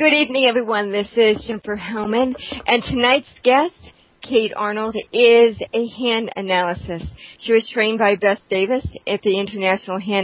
Good evening, everyone. This is Jennifer Hellman, and tonight's guest, Kate Arnold, is a hand analyst. She was trained by Beth Davis at the International Hand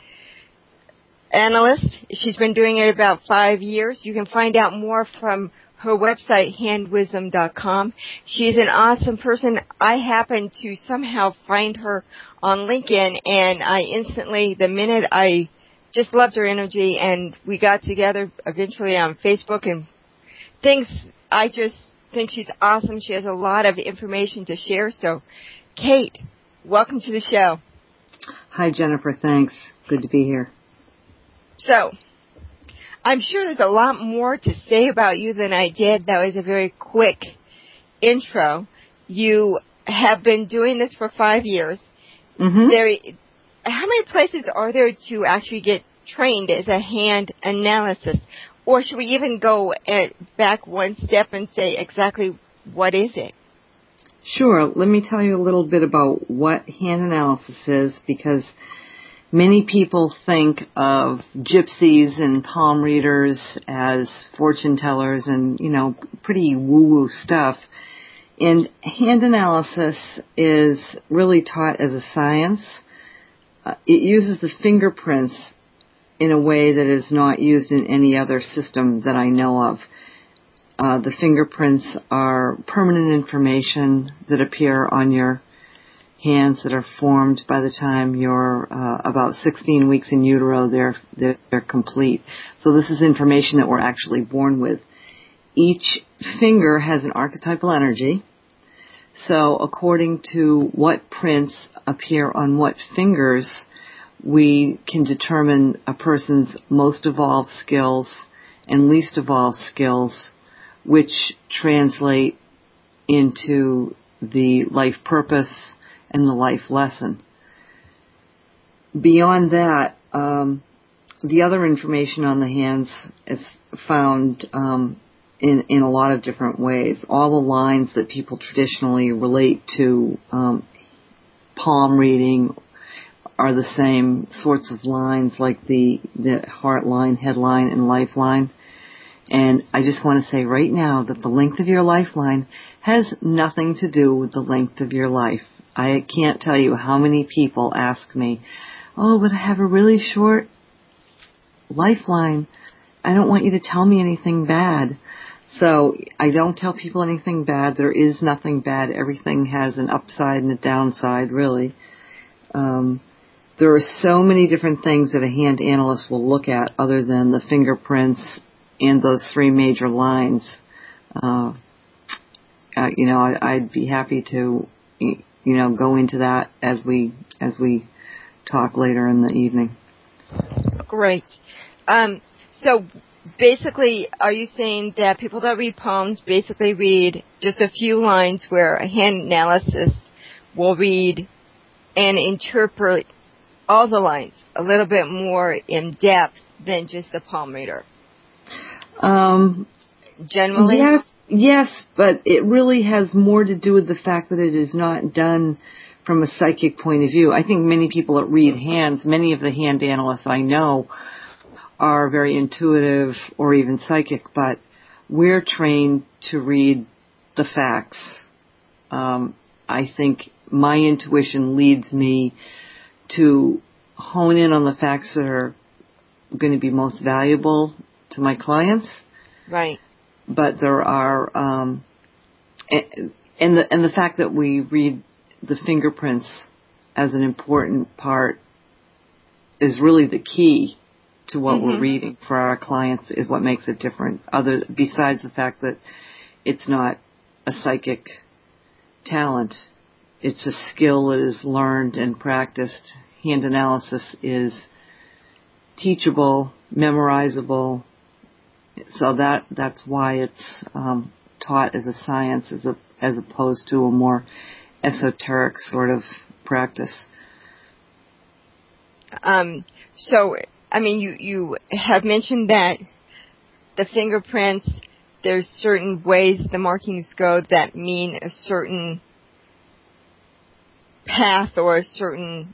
Analyst. She's been doing it about 5 years. You can find out more from her website, handwisdom.com. She's an awesome person. I happened to somehow find her on LinkedIn, and I instantly, the minute I just loved her energy, and we got together eventually on Facebook and things. I just think she's awesome. She has a lot of information to share. So, Kate, welcome to the show. Hi, Jennifer. Thanks. Good to be here. So, I'm sure there's a lot more to say about you than I did. That was a very quick intro. You have been doing this for 5 years. Mm-hmm. How many places are there to actually get trained as a hand analyst? Or should we even go back one step and say exactly what is it? Sure. Let me tell you a little bit about what hand analysis is, because many people think of gypsies and palm readers as fortune tellers and, pretty woo-woo stuff. And hand analysis is really taught as a science. It uses the fingerprints in a way that is not used in any other system that I know of. The fingerprints are permanent information that appear on your hands that are formed by the time you're about 16 weeks in utero. They're complete. So this is information that we're actually born with. Each finger has an archetypal energy. So according to what prints appear on what fingers, we can determine a person's most evolved skills and least evolved skills, which translate into the life purpose and the life lesson. Beyond that, the other information on the hands is found in a lot of different ways. All the lines that people traditionally relate to palm reading are the same sorts of lines, like the heart line, head line, and lifeline. And I just want to say right now that the length of your lifeline has nothing to do with the length of your life. I can't tell you how many people ask me, oh, but I have a really short lifeline. I don't want you to tell me anything bad. So I don't tell people anything bad. There is nothing bad. Everything has an upside and a downside, really. There are so many different things that a hand analyst will look at other than the fingerprints and those 3 major lines. I'd be happy to, go into that as we talk later in the evening. Great. So basically, are you saying that people that read palms basically read just a few lines, where a hand analysis will read and interpret all the lines a little bit more in depth than just the palm reader? Generally? Yes, but it really has more to do with the fact that it is not done from a psychic point of view. I think many people that read hands, many of the hand analysts I know, are very intuitive or even psychic, but we're trained to read the facts. I think my intuition leads me to hone in on the facts that are going to be most valuable to my clients. Right. But there are, and the fact that we read the fingerprints as an important part is really the key to what we're reading for our clients, is what makes it different. Besides the fact that it's not a psychic talent, it's a skill that is learned and practiced. Hand analysis is teachable, memorizable. So that's why it's taught as a science as opposed to a more esoteric sort of practice. So, I mean, you have mentioned that the fingerprints, there's certain ways the markings go that mean a certain path or a certain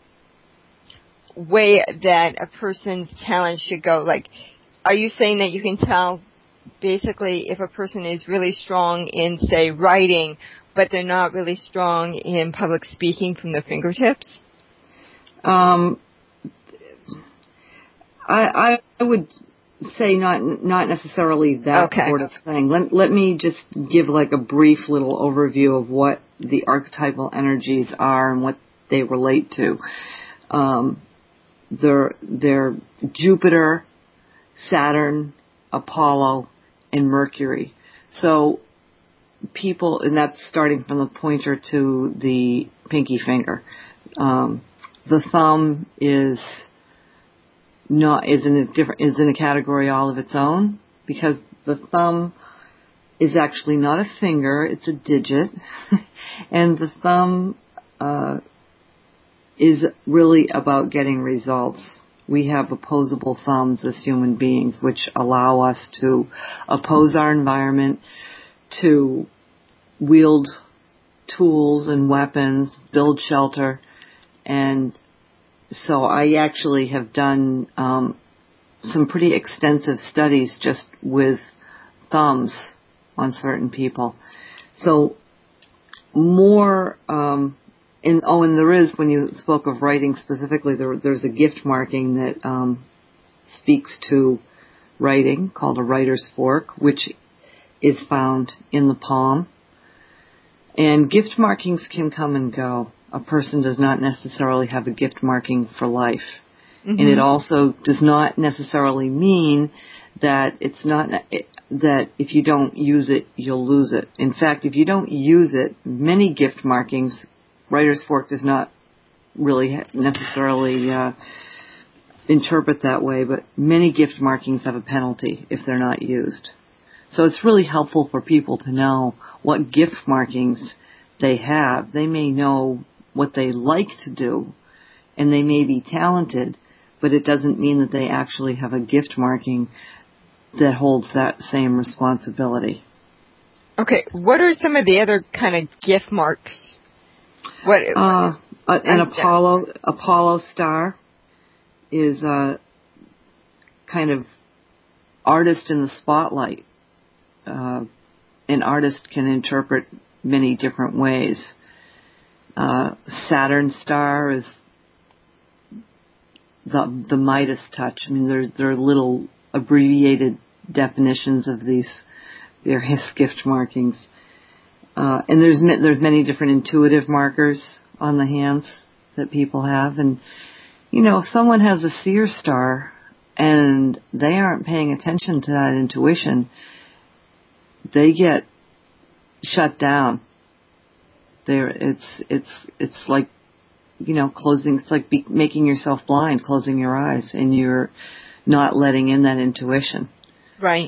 way that a person's talent should go. Like, are you saying that you can tell basically if a person is really strong in, say, writing, but they're not really strong in public speaking from their fingertips? I would say not necessarily that sort of thing. Let me just give like a brief little overview of what the archetypal energies are and what they relate to. They're Jupiter, Saturn, Apollo, and Mercury. So people, and that's starting from the pointer to the pinky finger. The thumb is in a category all of its own, because the thumb is actually not a finger, it's a digit. And the thumb is really about getting results. We have opposable thumbs as human beings, which allow us to oppose our environment, to wield tools and weapons, build shelter. And so I actually have done some pretty extensive studies just with thumbs on certain people. So more, and there is, when you spoke of writing specifically, there's a gift marking that speaks to writing called a writer's fork, which is found in the palm. And gift markings can come and go. A person does not necessarily have a gift marking for life. Mm-hmm. And it also does not necessarily mean that that if you don't use it, you'll lose it. In fact, if you don't use it, many gift markings, writer's fork does not really necessarily interpret that way, but many gift markings have a penalty if they're not used. So it's really helpful for people to know what gift markings they have. They may know what they like to do, and they may be talented, but it doesn't mean that they actually have a gift marking that holds that same responsibility. Okay, what are some of the other kind of gift marks? An Apollo star is a kind of artist in the spotlight. An artist can interpret many different ways. Saturn star is the Midas touch. I mean, there are little abbreviated definitions of these various gift markings. And there's many different intuitive markers on the hands that people have. And, if someone has a seer star and they aren't paying attention to that intuition, they get shut down. It's like, it's like making yourself blind, closing your eyes, and you're not letting in that intuition. Right.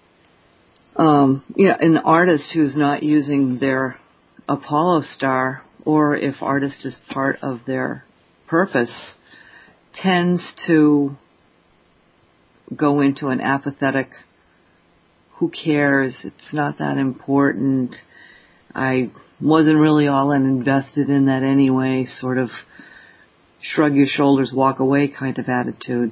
An artist who's not using their Apollo star, or if artist is part of their purpose, tends to go into an apathetic, who cares, it's not that important, I wasn't really all invested in that anyway, sort of shrug your shoulders, walk away kind of attitude.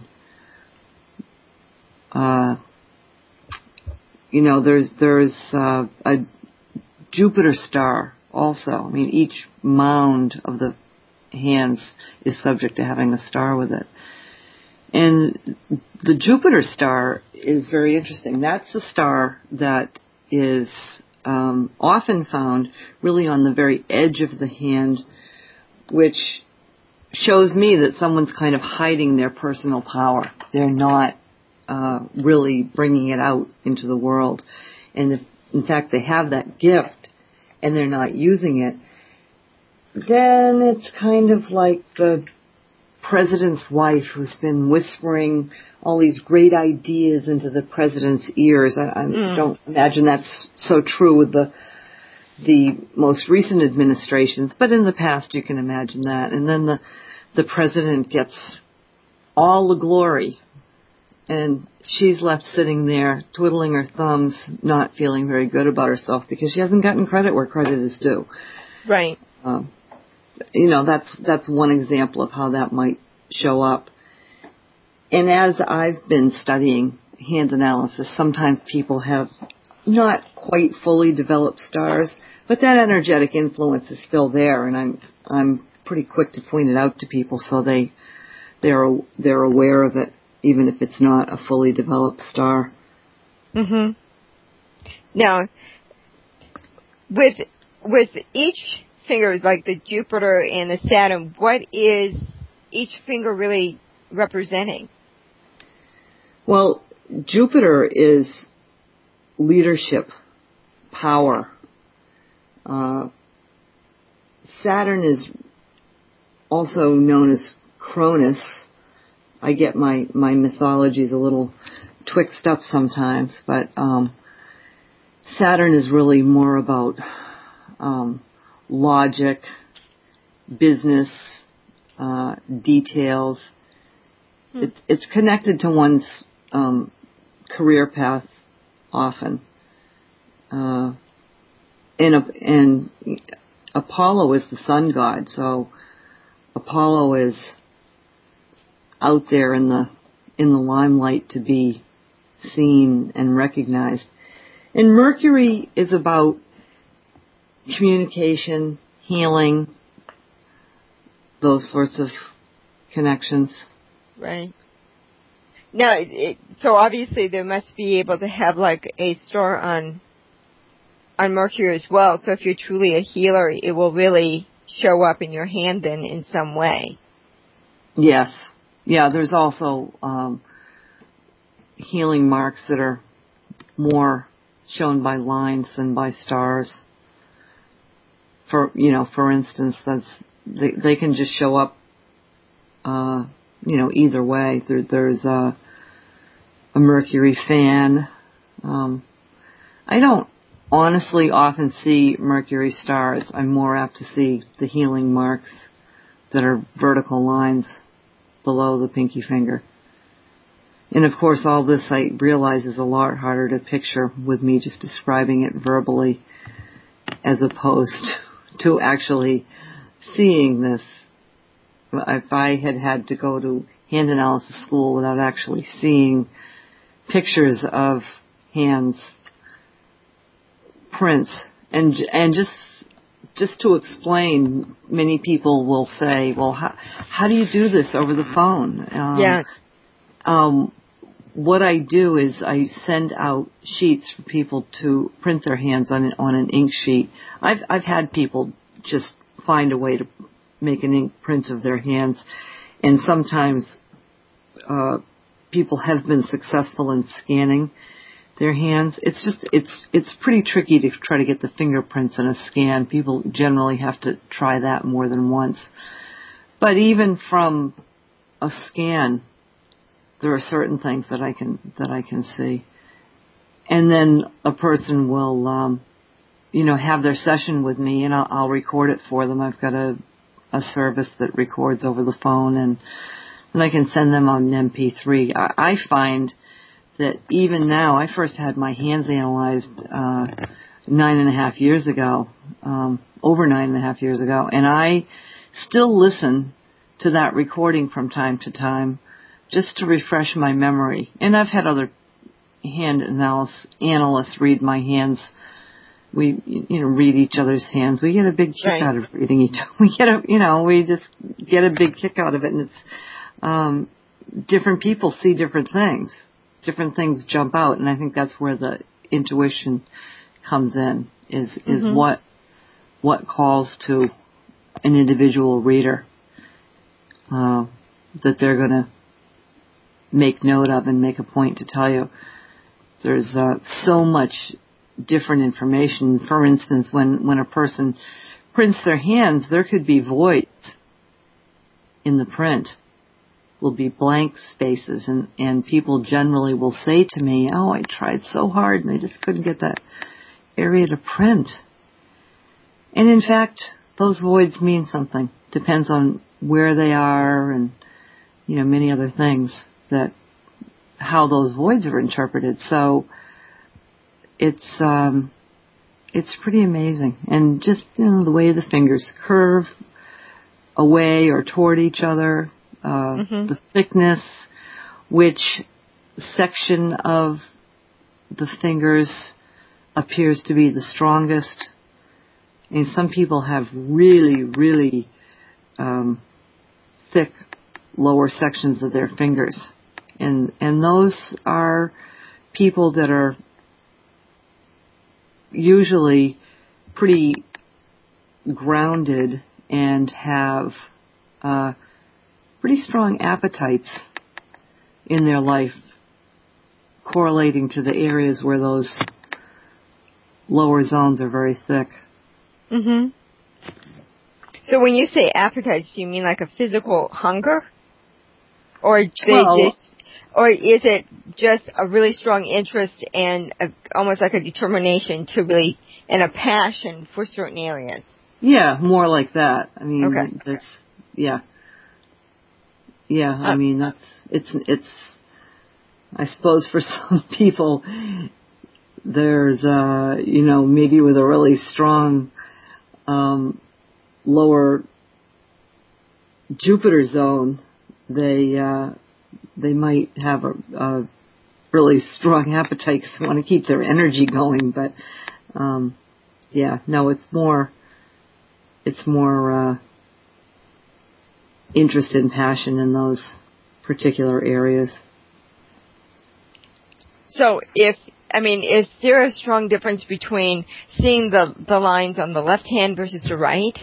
There's a Jupiter star also. I mean, each mound of the hands is subject to having a star with it. And the Jupiter star is very interesting. That's a star that is often found really on the very edge of the hand, which shows me that someone's kind of hiding their personal power. They're not really bringing it out into the world. And if, in fact, they have that gift and they're not using it, then it's kind of like the president's wife who's been whispering all these great ideas into the president's ears. I don't imagine that's so true with the most recent administrations, but in the past you can imagine that. And then the president gets all the glory, and she's left sitting there twiddling her thumbs, not feeling very good about herself because she hasn't gotten credit where credit is due. Right. That's one example of how that might show up. And as I've been studying hand analysis. Sometimes people have not quite fully developed stars, but that energetic influence is still there, and I'm pretty quick to point it out to people so they're aware of it, even if it's not a fully developed star. Mhm. Now, with each finger, like the Jupiter and the Saturn, what is each finger really representing? Well, Jupiter is leadership, power. Saturn is also known as Cronus. I get my mythologies a little twixt up sometimes, but Saturn is really more about logic, business, details. It's connected to one's career path often. And Apollo is the sun god, so Apollo is out there in the limelight to be seen and recognized. And Mercury is about communication, healing, those sorts of connections. Right. Now, so obviously there must be able to have like a star on Mercury as well. So if you're truly a healer, it will really show up in your hand then in some way. Yes. Yeah, there's also healing marks that are more shown by lines than by stars. For instance, they can just show up either way. There's a Mercury fan. I don't honestly often see Mercury stars. I'm more apt to see the healing marks that are vertical lines below the pinky finger. And of course, all this I realize is a lot harder to picture with me just describing it verbally as opposed to actually seeing this. If I had to go to hand analysis school without actually seeing pictures of hands, prints, and just to explain, many people will say, well, how do you do this over the phone? Yes. What I do is I send out sheets for people to print their hands on an ink sheet. I've had people just find a way to make an ink print of their hands, and sometimes people have been successful in scanning their hands. It's pretty tricky to try to get the fingerprints in a scan. People generally have to try that more than once. But even from a scan, there are certain things that I can see. And then a person will have their session with me, and I'll record it for them. I've got a service that records over the phone, and I can send them on an MP3. I find that even now, I first had my hands analyzed 9.5 years ago, over 9.5 years ago, and I still listen to that recording from time to time just to refresh my memory. And I've had other hand analysts read my hands. We, read each other's hands. We get a big kick out of reading each. We just get a big kick out of it, and it's different people see different things. Different things jump out, and I think that's where the intuition comes in. Is what calls to an individual reader that they're going to make note of and make a point to tell you. There's so much different information. For instance, when a person prints their hands, there could be voids in the print. Will be blank spaces, and people generally will say to me, oh, I tried so hard and I just couldn't get that area to print. And in fact, those voids mean something. Depends on where they are and, many other things that how those voids are interpreted. So it's pretty amazing. And just, the way the fingers curve away or toward each other, the thickness, which section of the fingers appears to be the strongest. And some people have really, really thick lower sections of their fingers. And those are people that are usually pretty grounded and have pretty strong appetites in their life, correlating to the areas where those lower zones are very thick. Mhm. So when you say appetites, do you mean like a physical hunger? Or is it just a really strong interest and almost like a determination to really, and a passion for certain areas? Yeah, more like that. I mean, okay. Yeah. I mean, it's, I suppose for some people, there's, maybe with a really strong, lower Jupiter zone, they might have a really strong appetite because they want to keep their energy going. But it's more interest and passion in those particular areas. So is there a strong difference between seeing the lines on the left hand versus the right?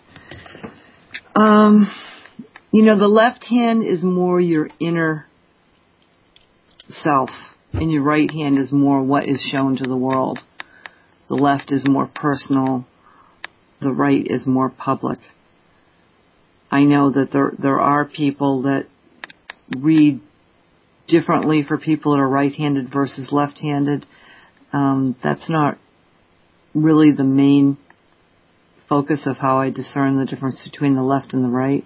The left hand is more your inner self, and your right hand is more what is shown to the world. The left is more personal. The right is more public. I know that there are people that read differently for people that are right-handed versus left-handed. That's not really the main focus of how I discern the difference between the left and the right.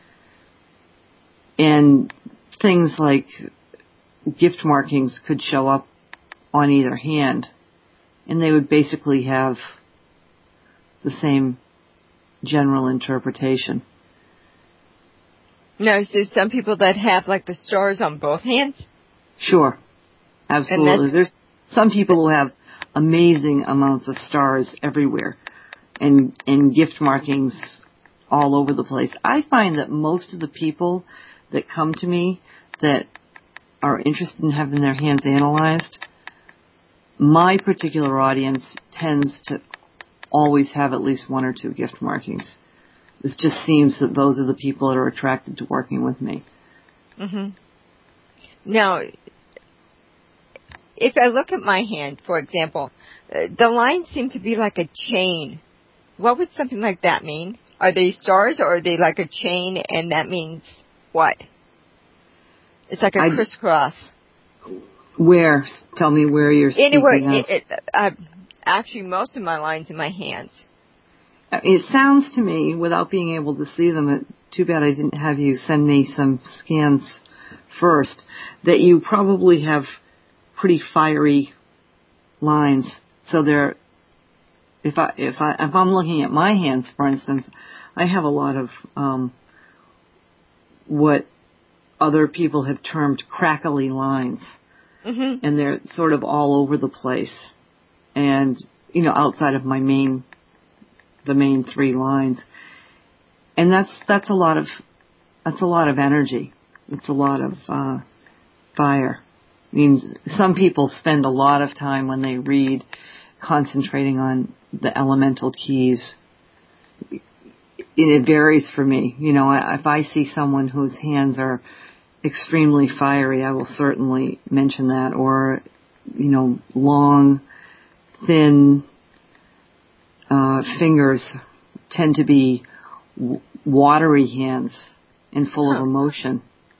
And things like gift markings could show up on either hand, and they would basically have the same general interpretation. Now, is there some people that have like the stars on both hands? Sure. Absolutely. There's some people who have amazing amounts of stars everywhere and gift markings all over the place. I find that most of the people that come to me that are interested in having their hands analyzed, my particular audience tends to always have at least one or two gift markings. It just seems that those are the people that are attracted to working with me. Mm-hmm. Now, if I look at my hand, for example, the lines seem to be like a chain. What would something like that mean? Are they stars or are they like a chain, and that means what? It's like a crisscross. Where? Tell me where you're speaking Anywhere. Actually, most of my lines in my hands. It sounds to me, without being able to see them, too bad I didn't have you send me some scans first, that you probably have pretty fiery lines. So if I'm looking at my hands, for instance, I have a lot of what other people have termed crackly lines. Mm-hmm. And they're sort of all over the place. And, outside of the main three lines. And that's a lot of energy. It's a lot of fire. I mean, some people spend a lot of time when they read concentrating on the elemental keys. It varies for me. If I see someone whose hands are extremely fiery, I will certainly mention that. Or, long, thin fingers tend to be watery hands and full of emotion.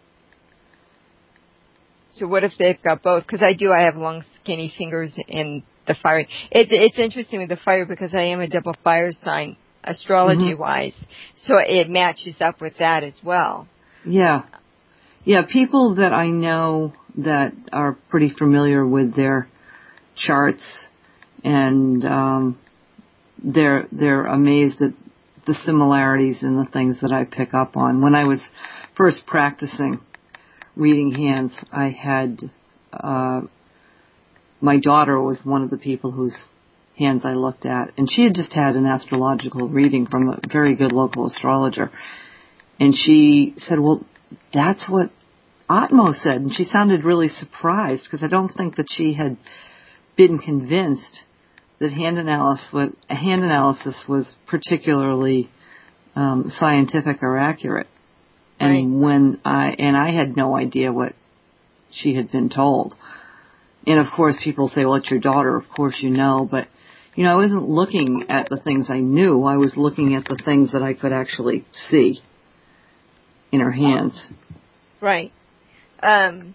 So what if they've got both? Because I have long, skinny fingers in the fire. It's interesting with the fire because I am a double fire sign, astrology-wise. Mm-hmm. So it matches up with that as well. Yeah. Yeah, people that I know that are pretty familiar with their charts, and they're amazed at the similarities in the things that I pick up on. When I was first practicing reading hands, I had my daughter was one of the people whose hands I looked at, and she had just had an astrological reading from a very good local astrologer, and she said, well, that's what Atmo said, and she sounded really surprised because I don't think that she had been convinced that hand analysis was particularly scientific or accurate. And right. I had no idea what she had been told. And of course people say, well, it's your daughter, of course you know, but I wasn't looking at the things I knew. I was looking at the things that I could actually see in her hands. Right. And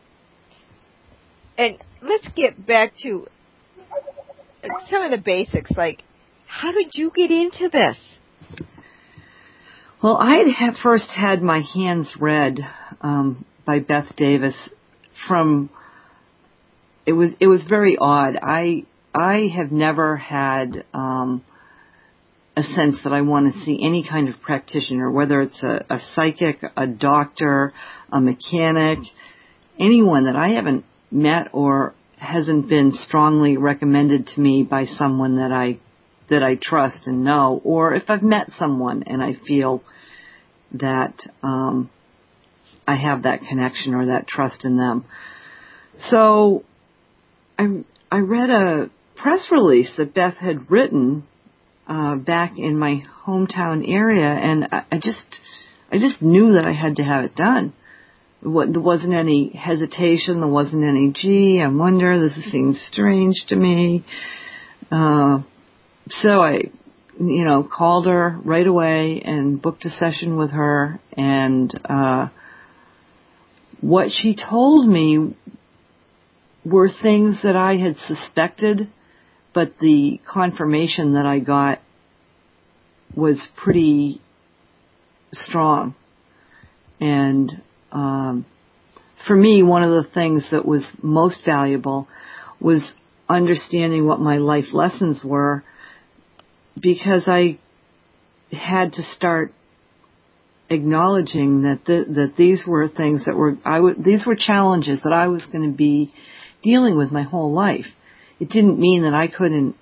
let's get back to some of the basics, like, how did you get into this? Well, I had first had my hands read by Beth Davis it was very odd. I have never had a sense that I want to see any kind of practitioner, whether it's a psychic, a doctor, a mechanic, anyone that I haven't met or hasn't been strongly recommended to me by someone that I trust and know, or if I've met someone and I feel that I have that connection or that trust in them. So I read a press release that Beth had written back in my hometown area, and I just knew that I had to have it done. There wasn't any hesitation. There wasn't any, gee, I wonder, this seems strange to me. So I, called her right away and booked a session with her. And what she told me were things that I had suspected, but the confirmation that I got was pretty strong. And for me, one of the things that was most valuable was understanding what my life lessons were, because I had to start acknowledging that these were things that these were challenges that I was going to be dealing with my whole life. It didn't mean that I couldn't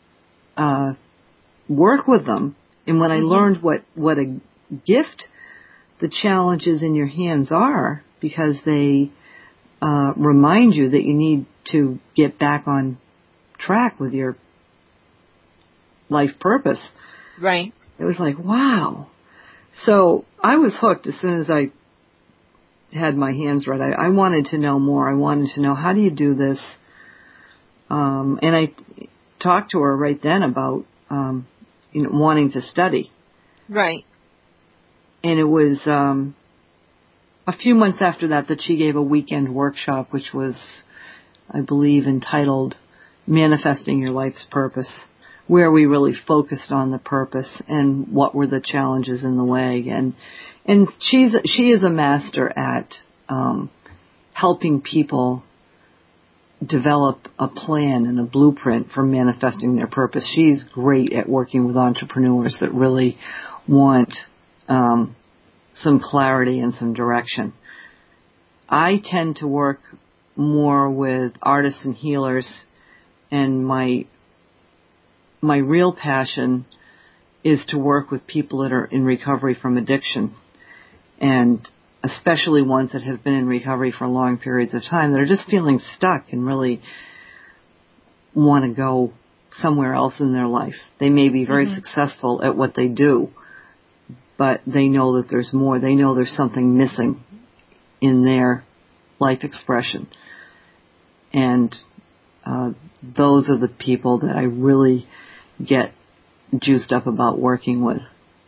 work with them. And when I learned what a gift the challenges in your hands are, because they remind you that you need to get back on track with your life purpose. Right. It was like, wow. So I was hooked as soon as I had my hands read. I wanted to know more. I wanted to know, how do you do this? And I talked to her right then about wanting to study. Right. And it was a few months after that she gave a weekend workshop, which was, I believe, entitled Manifesting Your Life's Purpose, where we really focused on the purpose and what were the challenges in the way. And she is a master at helping people develop a plan and a blueprint for manifesting their purpose. She's great at working with entrepreneurs that really want some clarity and some direction. I tend to work more with artists and healers, and my real passion is to work with people that are in recovery from addiction, and especially ones that have been in recovery for long periods of time, that are just feeling stuck and really want to go somewhere else in their life. They may be very successful at what they do, but they know that there's more. They know there's something missing in their life expression. And those are the people that I really get juiced up about working with.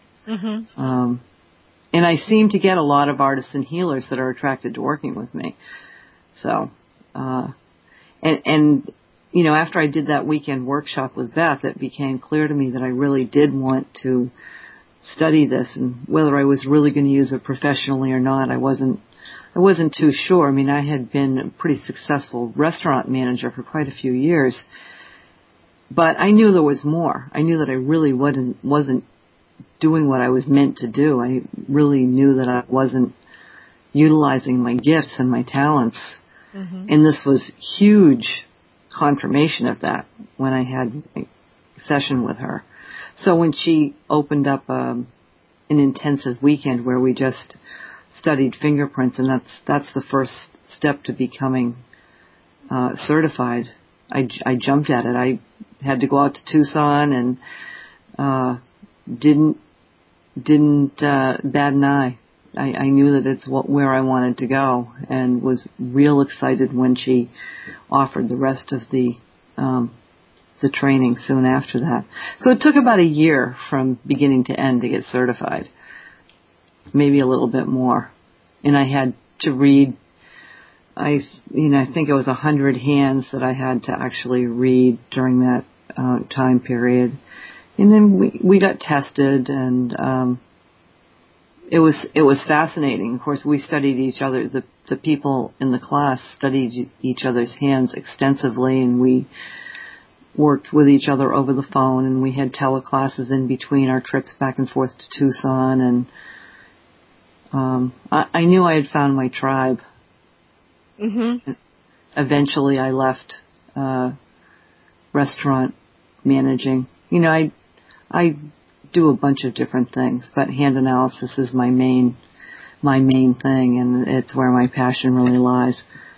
And I seem to get a lot of artists and healers that are attracted to working with me. So, and after I did that weekend workshop with Beth, it became clear to me that I really did want to study this, and whether I was really going to use it professionally or not, I wasn't too sure. I mean, I had been a pretty successful restaurant manager for quite a few years, but I knew there was more. I knew that I really wasn't doing what I was meant to do. I really knew that I wasn't utilizing my gifts and my talents Mm-hmm. And this was huge confirmation of that when I had a session with her. So when she opened up an intensive weekend where we just studied fingerprints, and that's the first step to becoming certified, I jumped at it. I had to go out to Tucson and didn't bat an eye. I knew that it's where I wanted to go, and was real excited when she offered the rest of the training soon after that. So it took about a year from beginning to end to get certified, maybe a little bit more. And I had to read, I think it was 100 hands that I had to actually read during that time period. And then we got tested, and it was fascinating. Of course, we studied each other. The people in the class studied each other's hands extensively, and we worked with each other over the phone, and we had teleclasses in between our trips back and forth to Tucson. And I knew I had found my tribe. Mm-hmm. Eventually, I left restaurant managing. I do a bunch of different things, but hand analysis is my main thing, and it's where my passion really lies.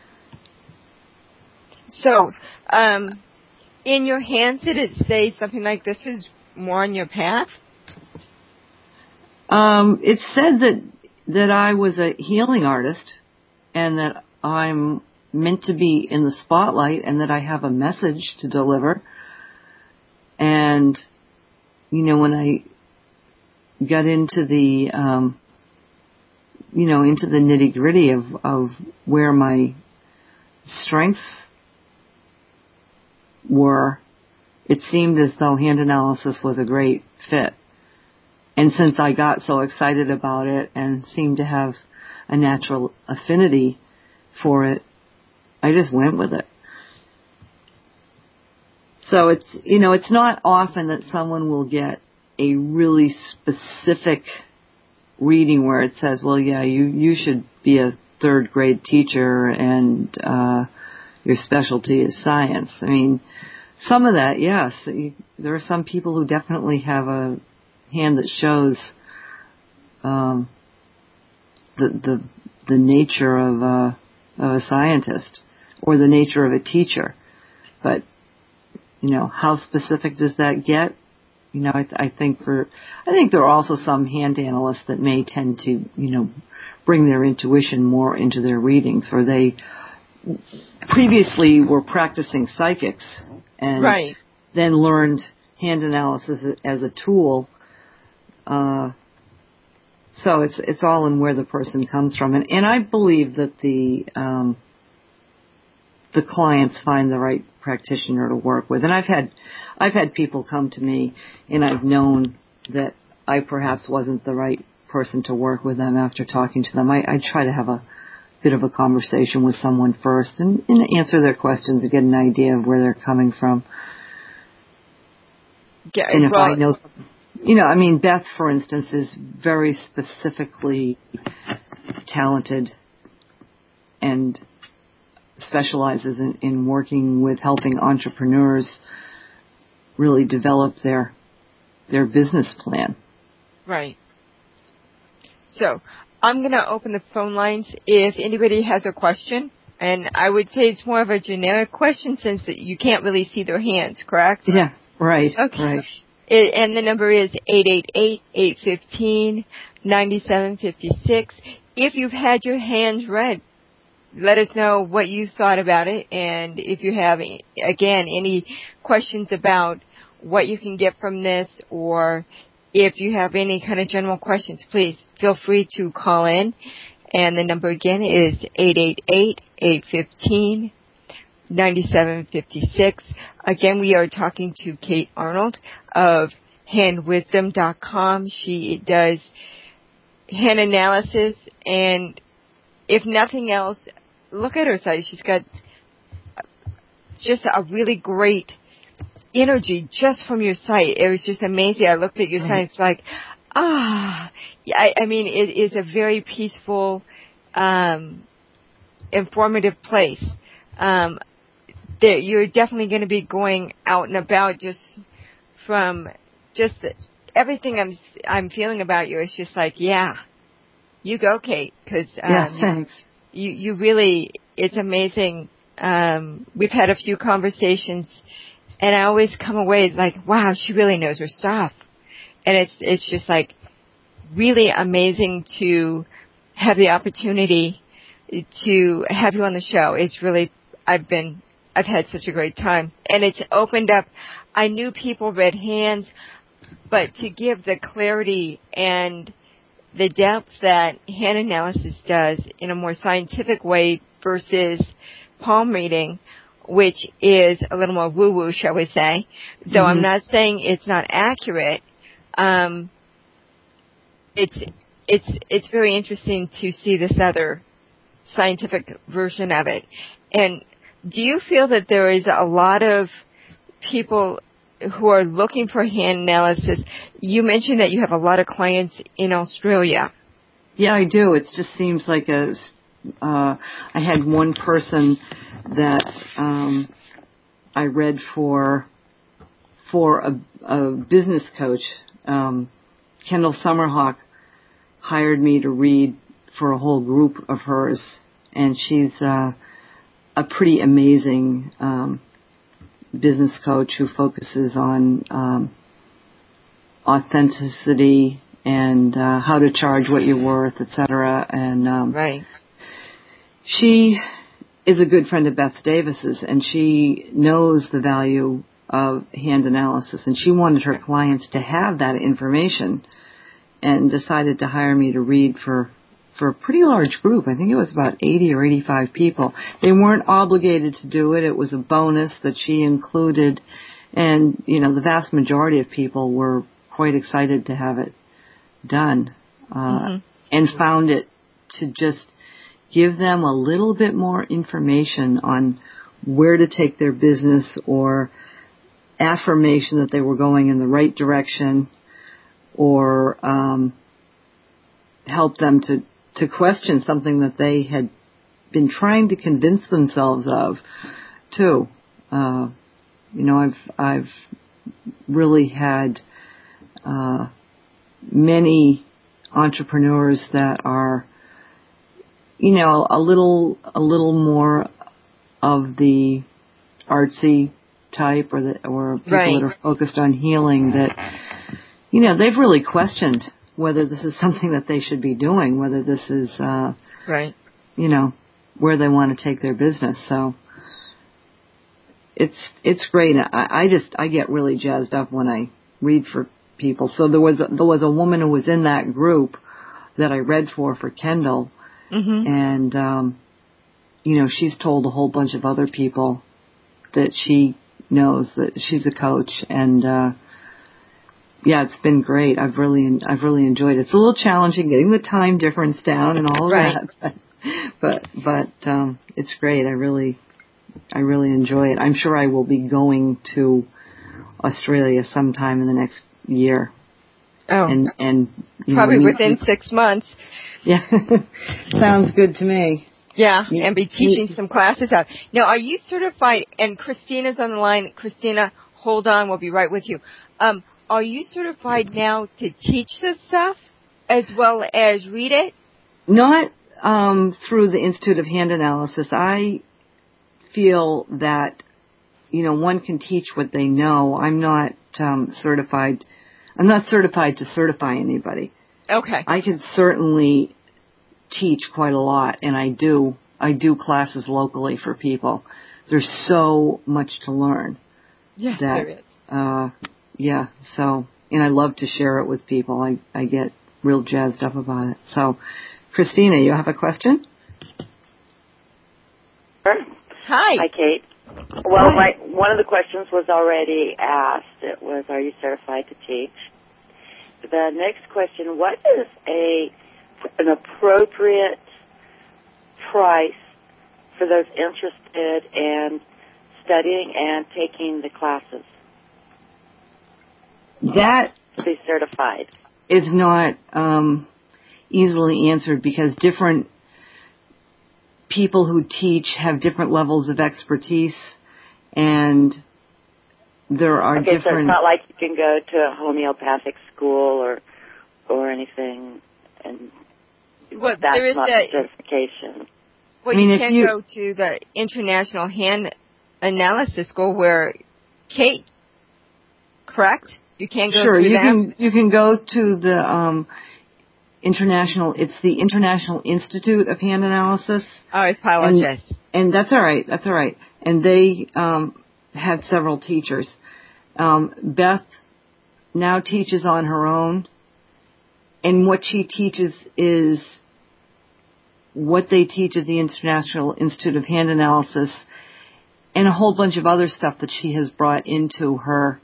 So, in your hands, did it say something like this was more on your path? It said that I was a healing artist, and that I'm meant to be in the spotlight, and that I have a message to deliver. And when I got into the, into the nitty-gritty of where my strengths were, it seemed as though hand analysis was a great fit. And since I got so excited about it and seemed to have a natural affinity for it, I just went with it. So it's not often that someone will get a really specific reading where it says, well, yeah, you should be a third grade teacher and your specialty is science. I mean, some of that, yes. There are some people who definitely have a hand that shows the nature of a scientist or the nature of a teacher. But how specific does that get? I think there are also some hand analysts that may tend to, bring their intuition more into their readings, or they previously were practicing psychics and right. then learned hand analysis as a tool. So it's all in where the person comes from, and I believe that the clients find the right practitioner to work with. And I've had people come to me, and I've known that I perhaps wasn't the right person to work with them after talking to them. I try to have a bit of a conversation with someone first and answer their questions and get an idea of where they're coming from. Yeah, and if I know, Beth, for instance, is very specifically talented and specializes in working with helping entrepreneurs really develop their business plan. Right. So I'm going to open the phone lines if anybody has a question. And I would say it's more of a generic question since you can't really see their hands, correct? Yeah, right. Okay. Right. And the number is 888-815-9756. If you've had your hands read, let us know what you thought about it. And if you have, again, any questions about what you can get from this, or if you have any kind of general questions, please feel free to call in. And the number again is 888-815-9756. Again, we are talking to Kate Arnold of handwisdom.com. She does hand analysis, and if nothing else, look at her site. She's got just a really great energy just from your site. It was just amazing. I looked at your site. It's like, it is a very peaceful, informative place. You're definitely going to be going out and about just from just everything I'm feeling about you. It's just like, yeah, you go, Kate, because thanks. You really, it's amazing. We've had a few conversations, and I always come away like, wow, she really knows her stuff. And it's just like really amazing to have the opportunity to have you on the show. It's really, I've had such a great time, and it's opened up. I knew people read hands, but to give the clarity and the depth that hand analysis does in a more scientific way versus palm reading, which is a little more woo-woo, shall we say. So I'm not saying it's not accurate. It's very interesting to see this other scientific version of it. And do you feel that there is a lot of people who are looking for hand analysis? You mentioned that you have a lot of clients in Australia. Yeah, I do. It just seems like I had one person that I read for a business coach. Kendall Summerhawk hired me to read for a whole group of hers, and she's a pretty amazing business coach who focuses on authenticity and how to charge what you're worth, etc. And right. She is a good friend of Beth Davis's, and she knows the value of hand analysis, and she wanted her clients to have that information, and decided to hire me to read for a pretty large group. I think it was about 80 or 85 people. They weren't obligated to do it. It was a bonus that she included, and the vast majority of people were quite excited to have it done, and found it to just give them a little bit more information on where to take their business, or affirmation that they were going in the right direction, or help them to question something that they had been trying to convince themselves of, too. I've really had many entrepreneurs that are, a little more of the artsy type, or people right. that are focused on healing, that they've really questioned whether this is something that they should be doing, whether this is right. Where they want to take their business. So it's great. I get really jazzed up when I read for people. So there was a woman who was in that group that I read for Kendall, and she's told a whole bunch of other people that she knows that she's a coach, and it's been great. I've really enjoyed it. It's a little challenging getting the time difference down and all of that, but it's great. I really enjoy it. I'm sure I will be going to Australia sometime in the next year. Oh, and probably within 6 months. Yeah, sounds good to me. Yeah, and be teaching some classes out. Now, are you certified? And Christina's on the line. Christina, hold on. We'll be right with you. Are you certified now to teach this stuff as well as read it? Not through the Institute of Hand Analysis. I feel that, one can teach what they know. I'm not certified. I'm not certified to certify anybody. Okay. I can certainly teach quite a lot, and I do classes locally for people. There's so much to learn. Yes, there is. So, and I love to share it with people. I get real jazzed up about it. So, Christina, you have a question? Sure. Hi, Kate. Well, one of the questions was already asked. It was, are you certified to teach? The next question, what is an appropriate price for those interested in studying and taking the classes? That to be certified is not easily answered, because different people who teach have different levels of expertise, and there are different... So it's not like you can go to a homeopathic school or anything, and that's not the certification. Well, you can go to the International Hand Analysis School where Kate, correct? You can go through that? You can go to the it's the International Institute of Hand Analysis. Oh, I apologize. And that's all right. That's all right. And they had several teachers. Beth now teaches on her own, and what she teaches is what they teach at the International Institute of Hand Analysis, and a whole bunch of other stuff that she has brought into her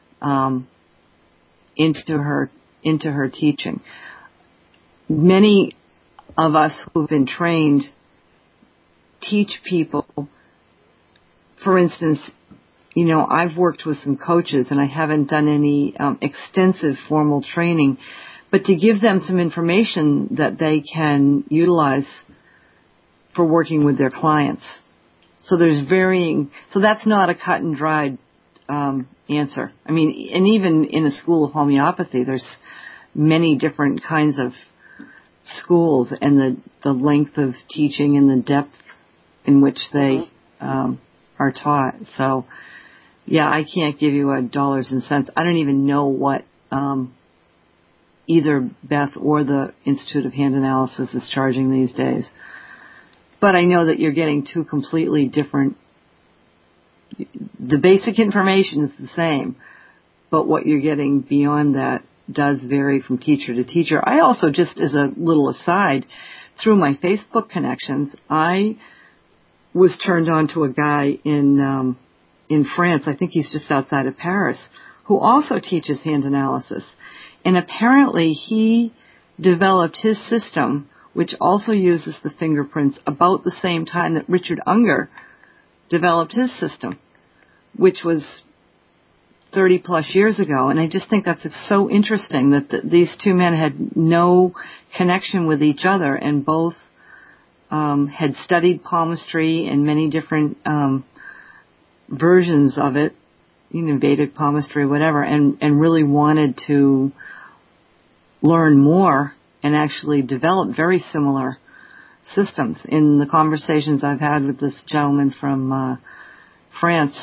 teaching. Many of us who've been trained teach people. For instance, I've worked with some coaches, and I haven't done any extensive formal training, but to give them some information that they can utilize for working with their clients. So so that's not a cut and dried answer. I mean, and even in a school of homeopathy, there's many different kinds of schools, and the length of teaching and the depth in which they are taught. So, yeah, I can't give you a dollars and cents. I don't even know what either Beth or the Institute of Hand Analysis is charging these days. But I know that you're getting two completely different... The basic information is the same, but what you're getting beyond that does vary from teacher to teacher. I also, just as a little aside, through my Facebook connections, I was turned on to a guy in France, I think he's just outside of Paris, who also teaches hand analysis. And apparently he developed his system, which also uses the fingerprints, about the same time that Richard Unger developed his system, which was 30 plus years ago. And I just think that's so interesting that these two men had no connection with each other, and both had studied palmistry and many different versions of it, Vedic palmistry, whatever, and really wanted to learn more and actually develop very similar systems. In the conversations I've had with this gentleman from France,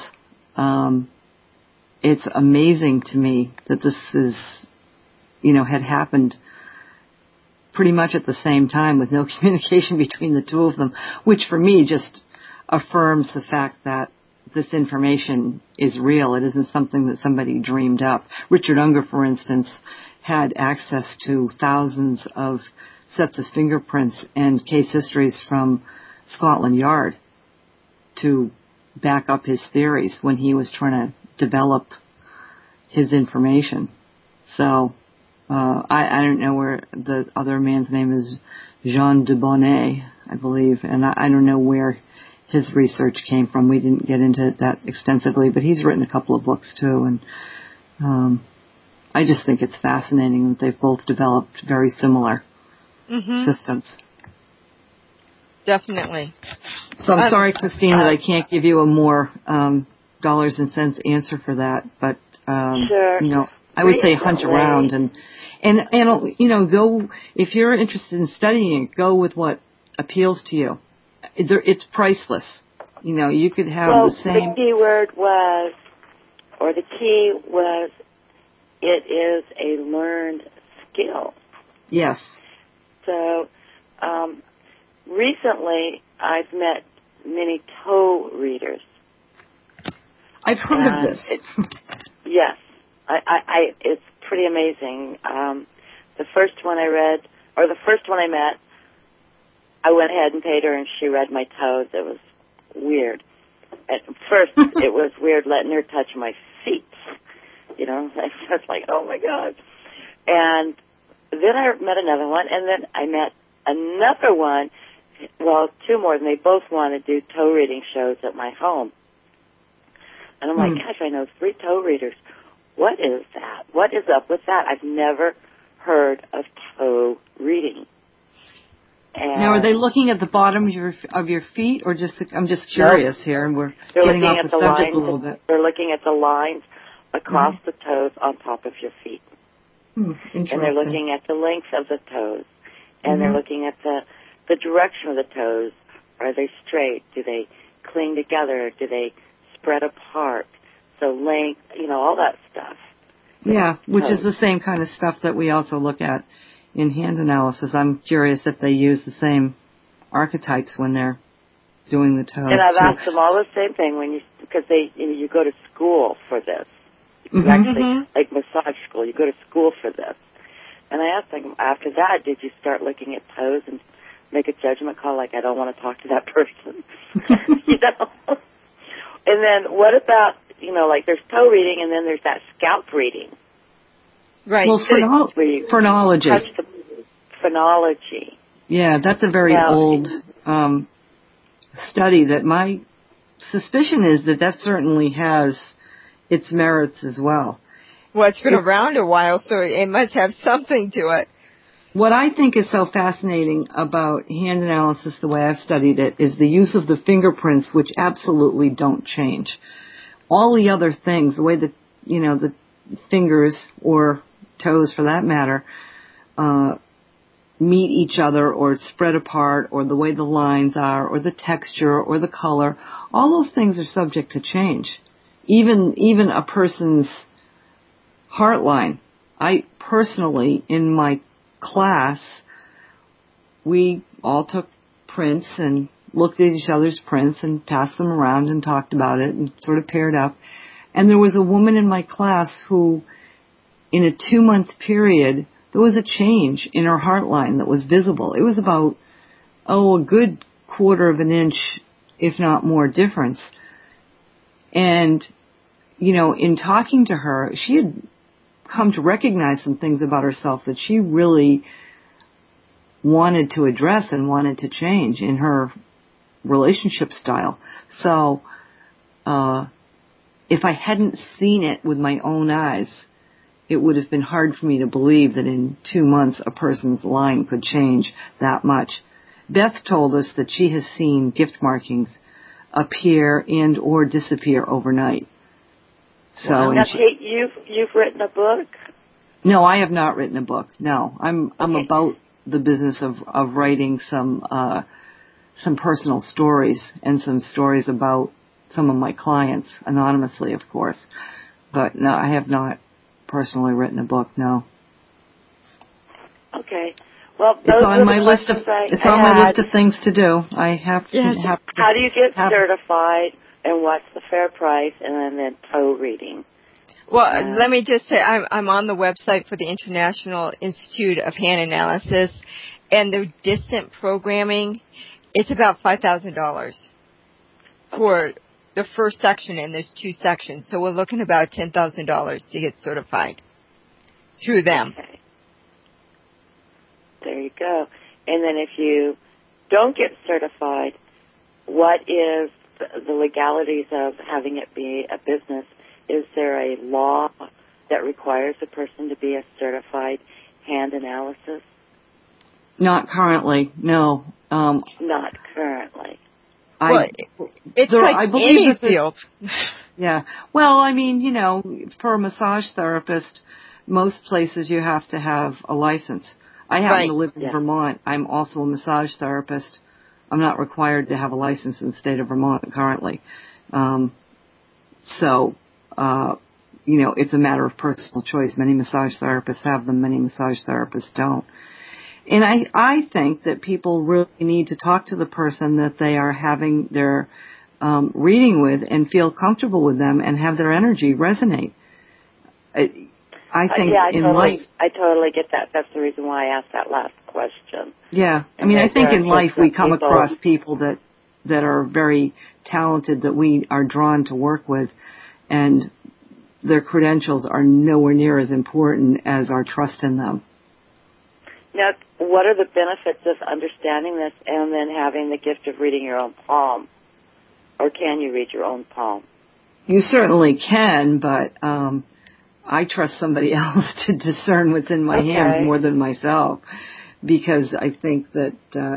it's amazing to me that this is, had happened pretty much at the same time with no communication between the two of them, which for me just affirms the fact that this information is real. It isn't something that somebody dreamed up. Richard Unger, for instance, had access to thousands of sets of fingerprints and case histories from Scotland Yard to back up his theories when he was trying to develop his information. So I don't know where the other man's name is, Jean de Bonnet, I believe, and I don't know where his research came from. We didn't get into that extensively, but he's written a couple of books too, and I just think it's fascinating that they've both developed very similar systems. Definitely. So I'm sorry, Christine, that I can't give you a more dollars and cents answer for that, but sure. I would say hunt around and go, if you're interested in studying it, go with what appeals to you. It's priceless. You could have the same... the key word was, or the key was, it is a learned skill. Yes. So, recently I've met many toe readers. I've heard of this. Yes. It's pretty amazing. The first one I met, I went ahead and paid her, and she read my toes. It was weird. At first, it was weird letting her touch my feet. I was like, oh, my God. And then I met another one, and then I met another one, two more, and they both want to do toe reading shows at my home. And I'm like, gosh, I know 3 toe readers. What is that? What is up with that? I've never heard of toe reading. And now, are they looking at the bottom of your feet, or just? I'm just curious here, and we're getting off the subject a little bit. They're looking at the lines across the toes on top of your feet. Interesting. And they're looking at the length of the toes, and they're looking at the direction of the toes. Are they straight? Do they cling together? Do they spread apart? So length, all that stuff. Yeah, which is the same kind of stuff that we also look at in hand analysis. I'm curious if they use the same archetypes when they're doing the toes. And I've asked them all the same thing because you go to school for this. You actually, like massage school, you go to school for this. And I asked them, after that, did you start looking at toes and make a judgment call like, I don't want to talk to that person? And then what about, like there's toe reading and then there's that scalp reading. Right. Well, phrenology. Phrenology. Yeah, that's a very old study that my suspicion is that certainly has its merits as well. Well, it's been around a while, so it must have something to it. What I think is so fascinating about hand analysis, the way I've studied it, is the use of the fingerprints, which absolutely don't change. All the other things, the way that, the fingers or toes for that matter, meet each other or spread apart, or the way the lines are, or the texture, or the color, all those things are subject to change. Even a person's heart line. I personally, in my class, we all took prints and looked at each other's prints and passed them around and talked about it and sort of paired up. And there was a woman in my class who, in a 2-month period, there was a change in her heart line that was visible. It was about, a good 1/4 of an inch, if not more, difference. And, in talking to her, she had come to recognize some things about herself that she really wanted to address and wanted to change in her relationship style. So, if I hadn't seen it with my own eyes, it would have been hard for me to believe that in 2 months a person's line could change that much. Beth told us that she has seen gift markings appear and or disappear overnight. So, now, Kate, you've written a book? No, I have not written a book. No, I'm about the business of writing some personal stories and some stories about some of my clients, anonymously, of course. But no, I have not personally written a book. No. Okay. Well, it's on my list of things to do. I have to. How do you get certified, and what's the fair price, and then toe reading? Well, let me just say I'm on the website for the International Institute of Hand Analysis, and the distant programming, it's about $5,000 for the first section, and there's 2 sections. So we're looking about $10,000 to get certified through them. Okay. There you go. And then if you don't get certified, what is the legalities of having it be a business? Is there a law that requires a person to be a certified hand analysis? Not currently, no. Not currently. It's like any field. Yeah. Well, I mean, for a massage therapist, most places you have to have a license. I happen to live in Vermont. I'm also a massage therapist. I'm not required to have a license in the state of Vermont currently. It's a matter of personal choice. Many massage therapists have them. Many massage therapists don't. And I think that people really need to talk to the person that they are having their reading with and feel comfortable with them and have their energy resonate. I think I totally get that. That's the reason why I asked that last question. Yeah. I mean, I think in life we come across people that are very talented that we are drawn to work with, and their credentials are nowhere near as important as our trust in them. Now, what are the benefits of understanding this and then having the gift of reading your own palm? Or can you read your own palm? You certainly can, but I trust somebody else to discern what's in my hands more than myself. because I think that,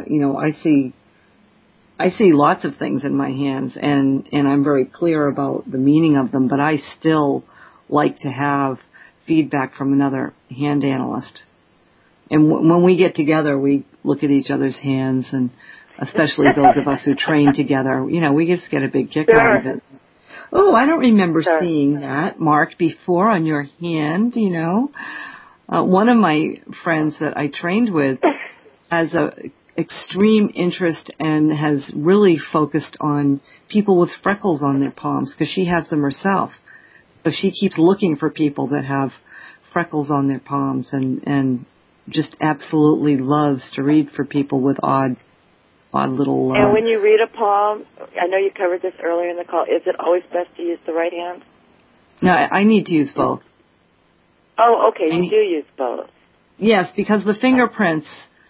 I see lots of things in my hands, and I'm very clear about the meaning of them, but I still like to have feedback from another hand analyst. And when we get together, we look at each other's hands, and especially those of us who train together, we just get a big kick out of it. Oh, I don't remember seeing that marked before on your hand, One of my friends that I trained with has a extreme interest and has really focused on people with freckles on their palms because she has them herself. So she keeps looking for people that have freckles on their palms and just absolutely loves to read for people with odd little... And when you read a palm, I know you covered this earlier in the call, is it always best to use the right hand? No, I need to use both. Oh, okay, you do use both. Yes, because the fingerprints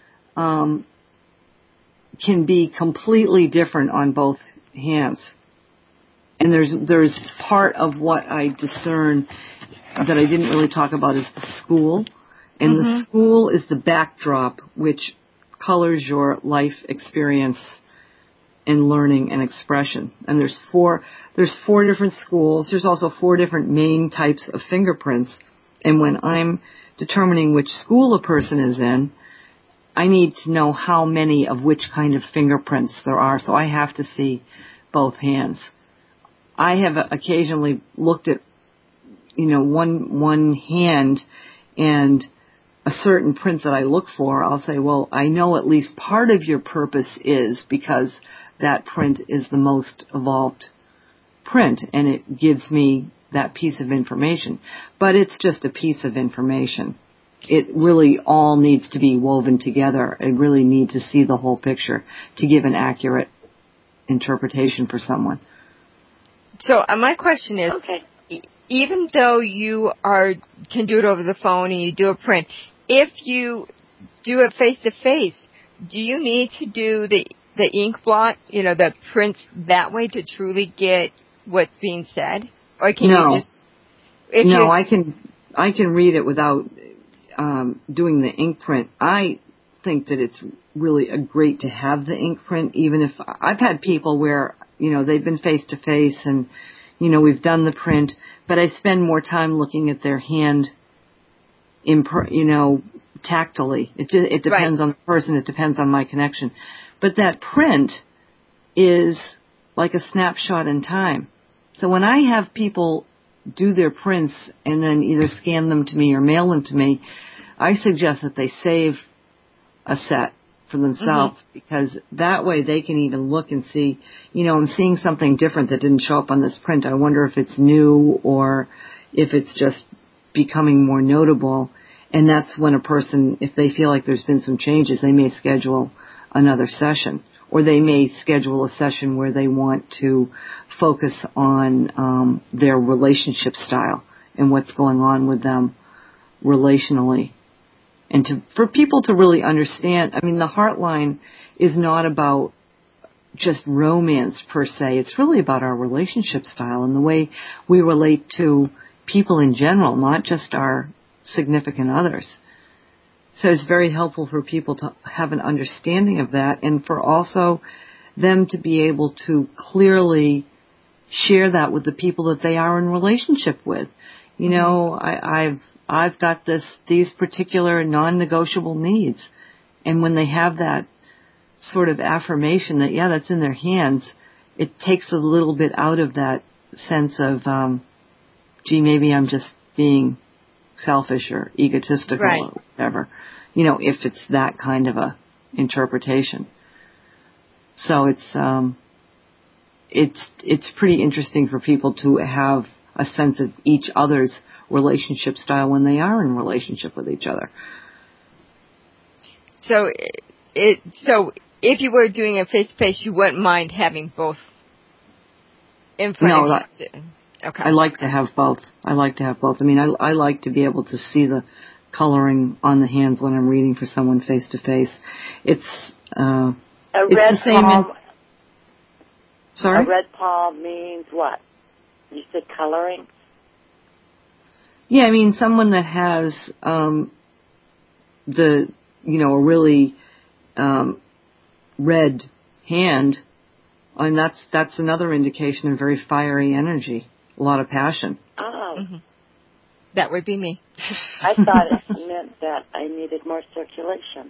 can be completely different on both hands. And there's part of what I discern that I didn't really talk about is the school. And the school is the backdrop which colors your life experience in learning and expression. And there's four different schools. There's also 4 different main types of fingerprints. And when I'm determining which school a person is in, I need to know how many of which kind of fingerprints there are. So I have to see both hands. I have occasionally looked at, one hand and a certain print that I look for. I'll say, well, I know at least part of your purpose is because that print is the most evolved print and it gives me that piece of information. But it's just a piece of information. It really all needs to be woven together. I really need to see the whole picture to give an accurate interpretation for someone. So my question is, even though you can do it over the phone and you do a print, if you do it face-to-face, do you need to do the ink blot, the prints that way to truly get what's being said? Or can you just... I can read it without doing the ink print. I think that it's really great to have the ink print, even if I've had people where, they've been face to face and, we've done the print, but I spend more time looking at their hand, tactily. It depends on the person. It depends on my connection. But that print is like a snapshot in time. So when I have people do their prints and then either scan them to me or mail them to me, I suggest that they save a set for themselves because that way they can even look and see, I'm seeing something different that didn't show up on this print. I wonder if it's new or if it's just becoming more notable. And that's when a person, if they feel like there's been some changes, they may schedule another session. Or they may schedule a session where they want to focus on their relationship style and what's going on with them relationally. And for people to really understand, the Heartline is not about just romance per se. It's really about our relationship style and the way we relate to people in general, not just our significant others. So it's very helpful for people to have an understanding of that and for also them to be able to clearly share that with the people that they are in relationship with. I've got these particular non-negotiable needs. And when they have that sort of affirmation that, that's in their hands, it takes a little bit out of that sense of, maybe I'm just being selfish or egotistical or whatever, if it's that kind of a interpretation. So it's pretty interesting for people to have a sense of each other's relationship style when they are in relationship with each other. So if you were doing a face-to-face, you wouldn't mind having both in front of you? Okay. I like to have both. I like to be able to see the coloring on the hands when I'm reading for someone face-to-face. It's a red palm. Sorry? A red palm means what? You said coloring? Yeah, someone that has the a really red hand, and that's another indication of very fiery energy, a lot of passion. Oh. Mm-hmm. That would be me. I thought it meant that I needed more circulation.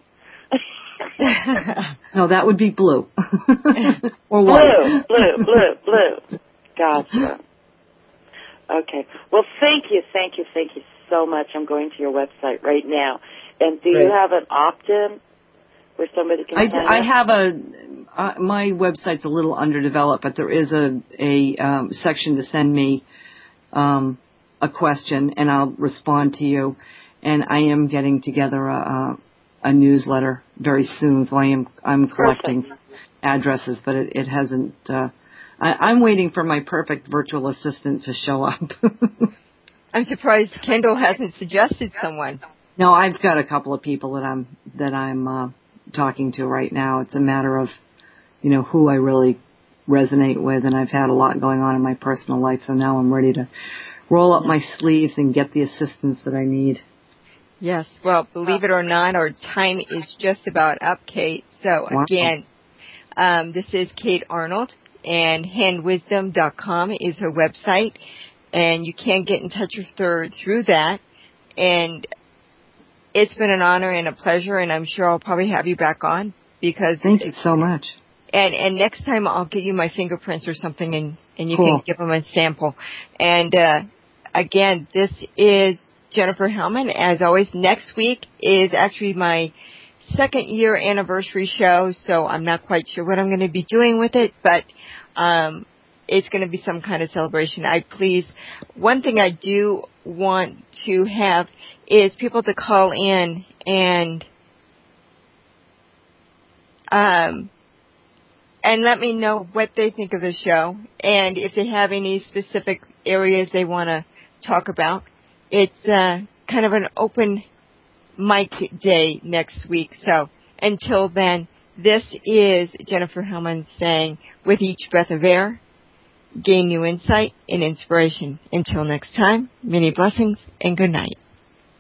No, that would be blue. Or white. Blue. Gotcha. Okay. Well, thank you so much. I'm going to your website right now. And do you have an opt-in where somebody can sign I up? have my website's a little underdeveloped, but there is a section to send me a question, and I'll respond to you. And I am getting together a newsletter very soon, so I'm collecting addresses, but it hasn't. I'm waiting for my perfect virtual assistant to show up. I'm surprised Kendall hasn't suggested someone. No, I've got a couple of people that I'm talking to right now. It's a matter of, who I really resonate with, and I've had a lot going on in my personal life, so now I'm ready to roll up my sleeves and get the assistance that I need. Yes, well, believe it or not, our time is just about up, Kate. So, again, this is Kate Arnold, and handwisdom.com is her website, and you can get in touch with her through that. And it's been an honor and a pleasure, and I'm sure I'll probably have you back on because thank you so much. And next time I'll get you my fingerprints or something, and you can give them a sample. And again, this is Jennifer Hellman. As always, next week is actually my 2nd year anniversary show, so I'm not quite sure what I'm going to be doing with it, but it's going to be some kind of celebration. One thing I do want to have is people to call in and let me know what they think of the show and if they have any specific areas they want to talk about. It's kind of an open mic day next week. So until then, this is Jennifer Hellman saying, with each breath of air, gain new insight and inspiration. Until next time, many blessings and good night.